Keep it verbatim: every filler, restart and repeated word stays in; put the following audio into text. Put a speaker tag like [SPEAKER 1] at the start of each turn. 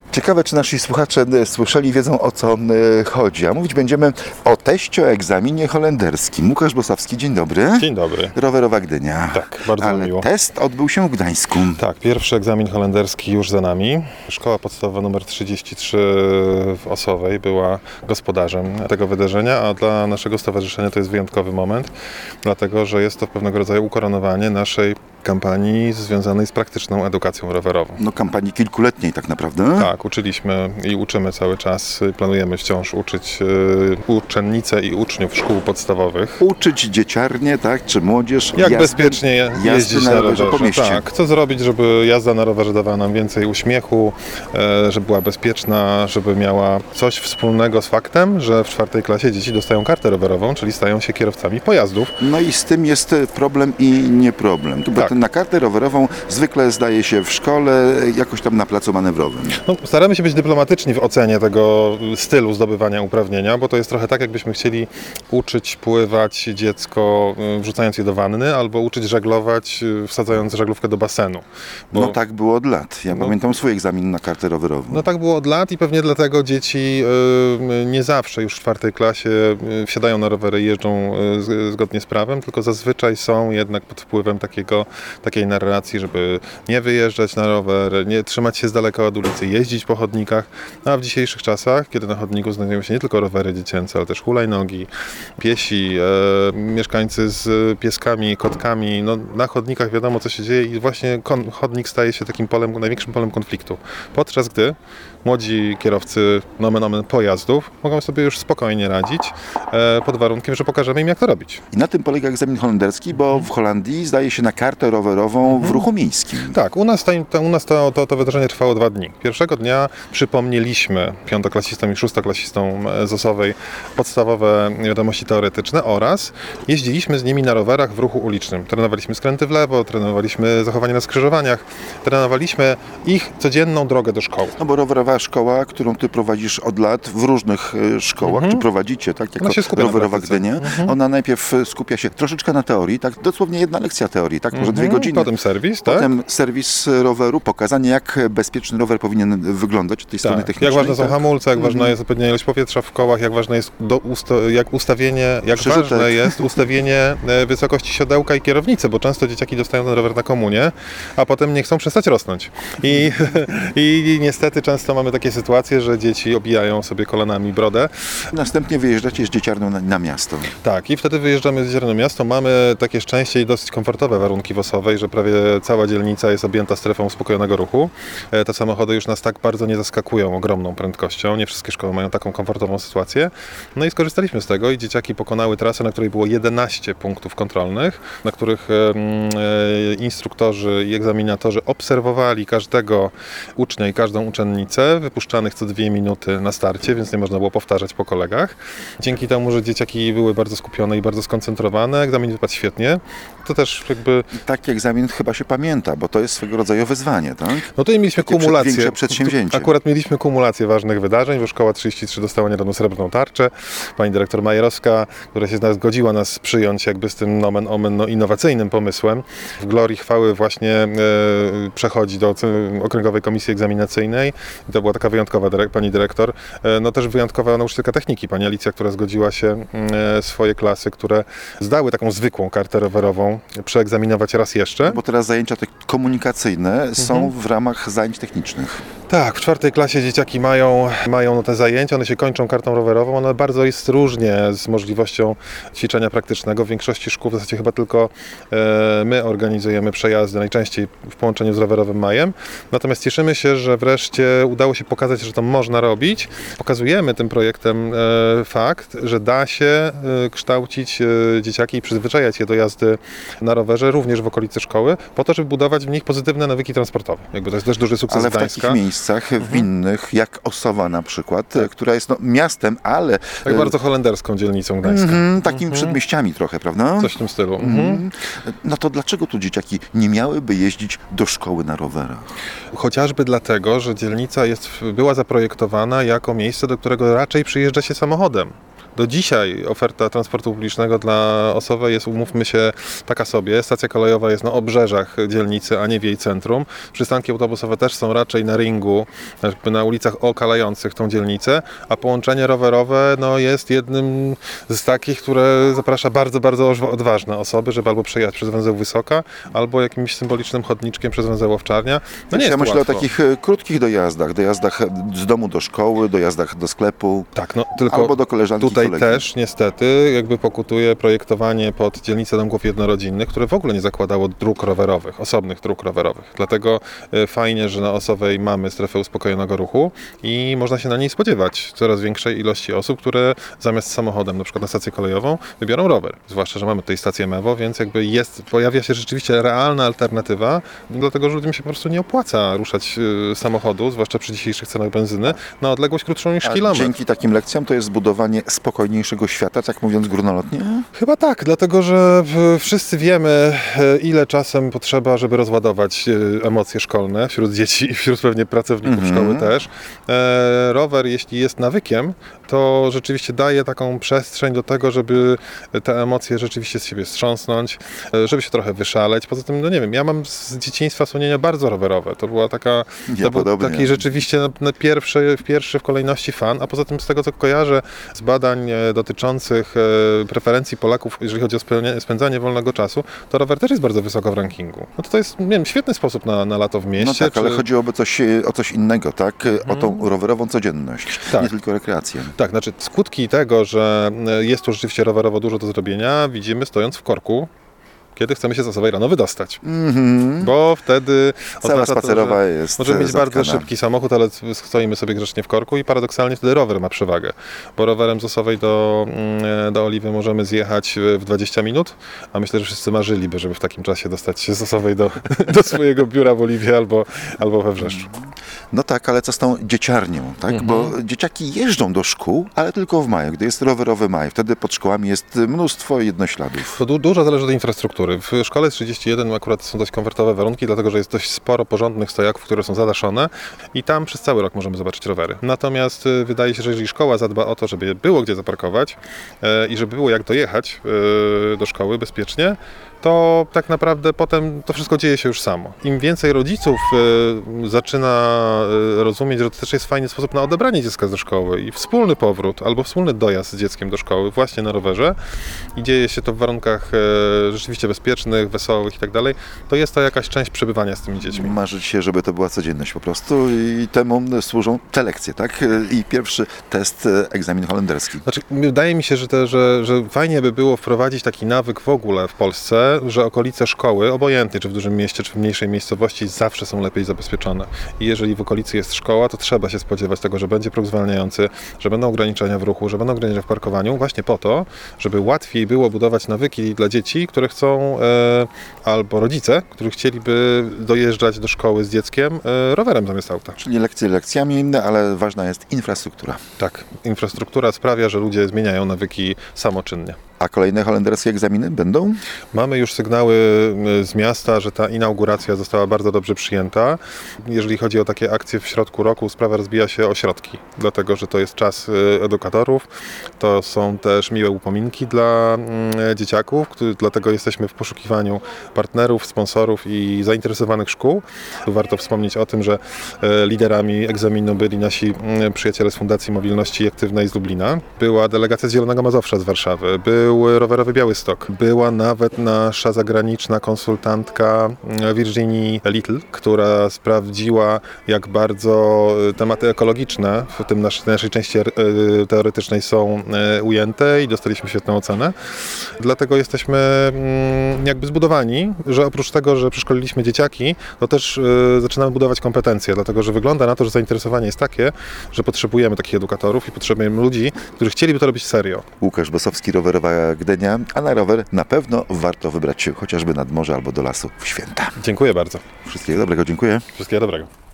[SPEAKER 1] Ciekawe, czy nasi słuchacze e, słyszeli, wiedzą, o co e, chodzi. A mówić będziemy o teście, o egzaminie holenderskim. Łukasz Bosawski, dzień dobry.
[SPEAKER 2] Dzień dobry.
[SPEAKER 1] Rowerowa Gdynia.
[SPEAKER 2] Tak, bardzo
[SPEAKER 1] Ale
[SPEAKER 2] miło.
[SPEAKER 1] test odbył się w Gdańsku.
[SPEAKER 2] Tak, pierwszy egzamin holenderski już za nami. Szkoła podstawowa numer trzydzieści trzy w Osowej była gospodarzem tego wydarzenia, a dla naszego stowarzyszenia to jest wyjątkowy moment, dlatego że jest to pewnego rodzaju ukoronowanie naszej kampanii związanej z praktyczną edukacją rowerową.
[SPEAKER 1] No kampanii kilkuletniej tak naprawdę.
[SPEAKER 2] Tak, uczyliśmy i uczymy cały czas, planujemy wciąż uczyć y, uczennice i uczniów szkół podstawowych.
[SPEAKER 1] Uczyć dzieciarnie, tak, czy młodzież
[SPEAKER 2] Jak
[SPEAKER 1] jazdy,
[SPEAKER 2] bezpiecznie je,
[SPEAKER 1] jazdy
[SPEAKER 2] jeździć
[SPEAKER 1] na
[SPEAKER 2] na
[SPEAKER 1] rowerze
[SPEAKER 2] rowerze.
[SPEAKER 1] po mieście.
[SPEAKER 2] Tak, co zrobić, żeby jazda na rowerze dawała nam więcej uśmiechu, e, żeby była bezpieczna, żeby miała coś wspólnego z faktem, że w czwartej klasie dzieci dostają kartę rowerową, czyli stają się kierowcami pojazdów.
[SPEAKER 1] No i z tym jest problem i nie problem. Tu
[SPEAKER 2] Tak.
[SPEAKER 1] Na kartę rowerową zwykle zdaje się w szkole, jakoś tam na placu manewrowym.
[SPEAKER 2] No, staramy się być dyplomatyczni w ocenie tego stylu zdobywania uprawnienia, bo to jest trochę tak, jakbyśmy chcieli uczyć pływać dziecko, y, wrzucając je do wanny, albo uczyć żeglować, y, wsadzając żaglówkę do basenu. Bo...
[SPEAKER 1] No tak było od lat. Ja
[SPEAKER 2] No.
[SPEAKER 1] pamiętam swój egzamin na kartę rowerową.
[SPEAKER 2] No tak było od lat i pewnie dlatego dzieci y, nie zawsze już w czwartej klasie y, wsiadają na rowery i jeżdżą y, z, zgodnie z prawem, tylko zazwyczaj są jednak pod wpływem takiego, takiej narracji, żeby nie wyjeżdżać na rower, nie trzymać się z daleka od ulicy, jeździć po chodnikach. A w dzisiejszych czasach, kiedy na chodniku znajdują się nie tylko rowery dziecięce, ale też hulajnogi, piesi, e, mieszkańcy z pieskami, kotkami, no na chodnikach wiadomo co się dzieje i właśnie kon, chodnik staje się takim polem, największym polem konfliktu. Podczas gdy młodzi kierowcy nomen omen pojazdów mogą sobie już spokojnie radzić, e, pod warunkiem, że pokażemy im, jak to robić.
[SPEAKER 1] I na tym polega egzamin holenderski, bo w Holandii zdaje się na kartę rowerową w ruchu miejskim.
[SPEAKER 2] Tak, u nas, ta, ta, u nas to, to, to wydarzenie trwało dwa dni. Pierwszego dnia przypomnieliśmy piątoklasistom i szóstoklasistom z Osowej podstawowe wiadomości teoretyczne oraz jeździliśmy z nimi na rowerach w ruchu ulicznym. Trenowaliśmy skręty w lewo, trenowaliśmy zachowanie na skrzyżowaniach, trenowaliśmy ich codzienną drogę do szkoły.
[SPEAKER 1] No bo rowerowa szkoła, którą ty prowadzisz od lat w różnych e, szkołach,
[SPEAKER 2] Mhm.
[SPEAKER 1] czy prowadzicie, tak, jako
[SPEAKER 2] Ona się skupia na
[SPEAKER 1] rowerowa
[SPEAKER 2] praktyce.
[SPEAKER 1] Gdynia,
[SPEAKER 2] Mhm.
[SPEAKER 1] ona najpierw e, skupia się troszeczkę na teorii, tak, dosłownie jedna lekcja teorii, tak, może dwie
[SPEAKER 2] Mhm.
[SPEAKER 1] godziny.
[SPEAKER 2] Potem serwis, tak?
[SPEAKER 1] Potem serwis roweru, pokazanie, jak bezpieczny rower powinien wyglądać od tej strony
[SPEAKER 2] Tak.
[SPEAKER 1] technicznej.
[SPEAKER 2] Jak ważne są
[SPEAKER 1] tak?
[SPEAKER 2] hamulce, jak
[SPEAKER 1] Mhm.
[SPEAKER 2] ważna jest odpowiednia ilość powietrza w kołach, jak ważne jest do usta- jak ustawienie, jak
[SPEAKER 1] Przerzutek.
[SPEAKER 2] ważne jest ustawienie e, wysokości siodełka i kierownicy, bo często dzieciaki dostają ten rower na komunie, a potem nie chcą przestać rosnąć. I, i niestety często mamy takie sytuacje, że dzieci obijają sobie kolanami brodę.
[SPEAKER 1] Następnie wyjeżdżacie z dzieciarnią na, na miasto.
[SPEAKER 2] Tak, i wtedy wyjeżdżamy z Jeziora Miasto. Mamy takie szczęście i dosyć komfortowe warunki w Osowej, że prawie cała dzielnica jest objęta strefą uspokojonego ruchu. E, Te samochody już nas tak bardzo nie zaskakują ogromną prędkością. Nie wszystkie szkoły mają taką komfortową sytuację. No i skorzystaliśmy z tego i dzieciaki pokonały trasę, na której było jedenaście punktów kontrolnych, na których e, e, instruktorzy i egzaminatorzy obserwowali każdego ucznia i każdą uczennicę, wypuszczanych co dwie minuty na starcie, więc nie można było powtarzać po kolegach. Dzięki temu, że dzieciaki były bardzo skupione i bardzo skoncentrowane, egzamin wypadł świetnie. To też jakby...
[SPEAKER 1] I taki egzamin chyba się pamięta, bo to jest swego rodzaju wyzwanie, tak?
[SPEAKER 2] No tutaj mieliśmy
[SPEAKER 1] Takie
[SPEAKER 2] kumulację.
[SPEAKER 1] większe przedsięwzięcie.
[SPEAKER 2] Akurat mieliśmy kumulację ważnych wydarzeń, bo Szkoła trzydzieści trzy dostała niedawno srebrną tarczę. Pani dyrektor Majerowska, która się zgodziła nas przyjąć jakby z tym nomen omen no, innowacyjnym pomysłem. W glorii chwały właśnie e, przechodzi do e, Okręgowej Komisji Egzaminacyjnej. I to była taka wyjątkowa dyrek- pani dyrektor. E, no też wyjątkowa nauczycielka techniki, pani Alicja, która zgodziła się e, swoje klasy, które zdały taką zwykłą kartę rowerową, przeegzaminować raz jeszcze.
[SPEAKER 1] Bo teraz zajęcia te komunikacyjne są
[SPEAKER 2] Mhm.
[SPEAKER 1] w ramach zajęć technicznych.
[SPEAKER 2] Tak, w czwartej klasie dzieciaki mają, mają te zajęcia, one się kończą kartą rowerową, one bardzo jest różnie z możliwością ćwiczenia praktycznego. W większości szkół w zasadzie chyba tylko e, my organizujemy przejazdy, najczęściej w połączeniu z rowerowym majem. Natomiast cieszymy się, że wreszcie udało się pokazać, że to można robić. Pokazujemy tym projektem e, fakt, że da się e, kształcić e, dzieciaki i przyzwyczajać je do jazdy na rowerze, również w okolicy szkoły, po to, żeby budować w nich pozytywne nawyki transportowe. Jakby to jest też duży sukces
[SPEAKER 1] Ale w
[SPEAKER 2] Gdańska.
[SPEAKER 1] takich miejscach, w innych, jak Osowa na przykład, która jest no, miastem, ale
[SPEAKER 2] Tak bardzo holenderską dzielnicą Gdańska.
[SPEAKER 1] mhm, takimi przedmieściami trochę, prawda?
[SPEAKER 2] Coś w tym stylu. Mhm.
[SPEAKER 1] Mhm. No to dlaczego tu dzieciaki nie miałyby jeździć do szkoły na rowerach?
[SPEAKER 2] Chociażby dlatego, że dzielnica jest, była zaprojektowana jako miejsce, do którego raczej przyjeżdża się samochodem. Do dzisiaj oferta transportu publicznego dla Osowej jest, umówmy się, taka sobie. Stacja kolejowa jest na obrzeżach dzielnicy, a nie w jej centrum. Przystanki autobusowe też są raczej na ringu, jakby na ulicach okalających tą dzielnicę, a połączenie rowerowe no, jest jednym z takich, które zaprasza bardzo, bardzo odważne osoby, żeby albo przejechać przez węzeł Wysoka, albo jakimś symbolicznym chodniczkiem przez węzeł Owczarnia. No nie
[SPEAKER 1] ja
[SPEAKER 2] jest
[SPEAKER 1] myślę
[SPEAKER 2] łatwo.
[SPEAKER 1] o takich e, krótkich dojazdach, dojazdach z domu do szkoły, dojazdach do sklepu,
[SPEAKER 2] Tak, no tylko
[SPEAKER 1] albo do koleżanki i
[SPEAKER 2] tutaj
[SPEAKER 1] kolegi.
[SPEAKER 2] też niestety jakby pokutuje projektowanie pod dzielnicę domków jednorodzinnych, które w ogóle nie zakładało dróg rowerowych, osobnych dróg rowerowych. Dlatego e, fajnie, że na Osowej mamy strefę uspokojonego ruchu i można się na niej spodziewać coraz większej ilości osób, które zamiast samochodem, na przykład na stację kolejową, wybiorą rower. Zwłaszcza, że mamy tutaj stację Mewo, więc jakby jest, pojawia się rzeczywiście realna alternatywa, dlatego że ludziom się po prostu nie opłaca ruszać e, samochodu, zwłaszcza przy dzisiejszych cenach benzyny, na odległość krótszą niż
[SPEAKER 1] A
[SPEAKER 2] kilometr.
[SPEAKER 1] dzięki takim lekcjom to jest zbudowanie spokojniejszego świata, tak mówiąc górnolotnie?
[SPEAKER 2] Chyba tak, dlatego że w- wszyscy wiemy, e, ile czasem potrzeba, żeby rozładować e, emocje szkolne wśród dzieci i wśród pewnie pracowników
[SPEAKER 1] Mhm.
[SPEAKER 2] szkoły też. E, rower, jeśli jest nawykiem, to rzeczywiście daje taką przestrzeń do tego, żeby te emocje rzeczywiście z siebie strząsnąć, e, żeby się trochę wyszaleć. Poza tym, no nie wiem, ja mam z dzieciństwa wspomnienia bardzo rowerowe. To była taka,
[SPEAKER 1] Ja
[SPEAKER 2] to był
[SPEAKER 1] podobnie.
[SPEAKER 2] taki rzeczywiście na, na pierwszy, w pierwszy w kolejności fan, a poza tym z tego, co kojarzę z badań e, dotyczących e, preferencji Polaków, jeżeli chodzi o spełnia- spędzanie wolnego czasu, to rower też jest bardzo wysoko w rankingu. No to, to jest, nie wiem, świetny sposób na, na lato w mieście.
[SPEAKER 1] No tak, ale
[SPEAKER 2] czy-
[SPEAKER 1] chodziło o coś, e, o coś innego, tak? O tą rowerową codzienność,
[SPEAKER 2] Tak.
[SPEAKER 1] nie tylko rekreację.
[SPEAKER 2] Tak, znaczy skutki tego, że e, jest tu rzeczywiście rowerowo dużo do zrobienia, widzimy stojąc w korku, kiedy chcemy się z Osowej rano wydostać.
[SPEAKER 1] Mhm.
[SPEAKER 2] Bo wtedy
[SPEAKER 1] Cała
[SPEAKER 2] oznacza to,
[SPEAKER 1] spacerowa
[SPEAKER 2] że
[SPEAKER 1] jest
[SPEAKER 2] możemy
[SPEAKER 1] e,
[SPEAKER 2] mieć bardzo
[SPEAKER 1] zatkana.
[SPEAKER 2] szybki samochód, ale stoimy sobie grzecznie w korku i paradoksalnie wtedy rower ma przewagę. Bo rowerem z Osowej do, mm, do Oliwy możemy zjechać w dwadzieścia minut, a myślę, że wszyscy marzyliby, żeby w takim czasie dostać się z Osowej do, do swojego biura w Oliwie albo, albo we Wrzeszczu.
[SPEAKER 1] No tak, ale co z tą dzieciarnią, tak?
[SPEAKER 2] Mhm.
[SPEAKER 1] Bo dzieciaki jeżdżą do szkół, ale tylko w maju, gdy jest rowerowy maj. Wtedy pod szkołami jest mnóstwo jednośladów.
[SPEAKER 2] To du- dużo zależy od infrastruktury. W szkole trzydzieści jeden akurat są dość komfortowe warunki, dlatego że jest dość sporo porządnych stojaków, które są zadaszone i tam przez cały rok możemy zobaczyć rowery. Natomiast y, wydaje się, że jeżeli szkoła zadba o to, żeby było gdzie zaparkować e, i żeby było jak dojechać e, do szkoły bezpiecznie, to tak naprawdę potem to wszystko dzieje się już samo. Im więcej rodziców e, zaczyna e, rozumieć, że to też jest fajny sposób na odebranie dziecka ze szkoły i wspólny powrót albo wspólny dojazd z dzieckiem do szkoły właśnie na rowerze i dzieje się to w warunkach e, rzeczywiście bezpiecznych, wesołych i tak dalej, to jest to jakaś część przebywania z tymi dziećmi.
[SPEAKER 1] Marzy się, żeby to była codzienność po prostu i temu służą te lekcje, tak? I pierwszy test, e, egzamin holenderski.
[SPEAKER 2] Znaczy, wydaje mi się, że, te, że, że fajnie by było wprowadzić taki nawyk w ogóle w Polsce, że okolice szkoły, obojętnie czy w dużym mieście, czy w mniejszej miejscowości, zawsze są lepiej zabezpieczone. I jeżeli w okolicy jest szkoła, to trzeba się spodziewać tego, że będzie próg zwalniający, że będą ograniczenia w ruchu, że będą ograniczenia w parkowaniu, właśnie po to, żeby łatwiej było budować nawyki dla dzieci, które chcą, e, albo rodzice, którzy chcieliby dojeżdżać do szkoły z dzieckiem e, rowerem zamiast auta.
[SPEAKER 1] Czyli lekcje lekcjami, ale ważna jest infrastruktura.
[SPEAKER 2] Tak, infrastruktura sprawia, że ludzie zmieniają nawyki samoczynnie.
[SPEAKER 1] A kolejne holenderskie egzaminy będą?
[SPEAKER 2] Mamy już sygnały y, z miasta, że ta inauguracja została bardzo dobrze przyjęta. Jeżeli chodzi o takie akcje w środku roku, sprawa rozbija się o środki, dlatego że to jest czas y, edukatorów, to są też miłe upominki dla y, dzieciaków, który, dlatego jesteśmy w poszukiwaniu partnerów, sponsorów i zainteresowanych szkół. Tu warto wspomnieć o tym, że y, liderami egzaminu byli nasi y, przyjaciele z Fundacji Mobilności Aktywnej z Lublina. Była delegacja z Zielonego Mazowsza z Warszawy, był rowerowy Białystok, była nawet nasza zagraniczna konsultantka Virginii Little, która sprawdziła, jak bardzo tematy ekologiczne w tym naszej, naszej części e, teoretycznej są e, ujęte i dostaliśmy świetną ocenę. Dlatego jesteśmy mm, jakby zbudowani, że oprócz tego, że przeszkoliliśmy dzieciaki, to też e, zaczynamy budować kompetencje, dlatego że wygląda na to, że zainteresowanie jest takie, że potrzebujemy takich edukatorów i potrzebujemy ludzi, którzy chcieliby to robić serio.
[SPEAKER 1] Łukasz Bosowski, rowerowa Gdynia, a na rower na pewno warto wybrać się chociażby nad morze albo do lasu w święta.
[SPEAKER 2] Dziękuję bardzo.
[SPEAKER 1] Wszystkiego dobrego, dziękuję.
[SPEAKER 2] Wszystkiego dobrego.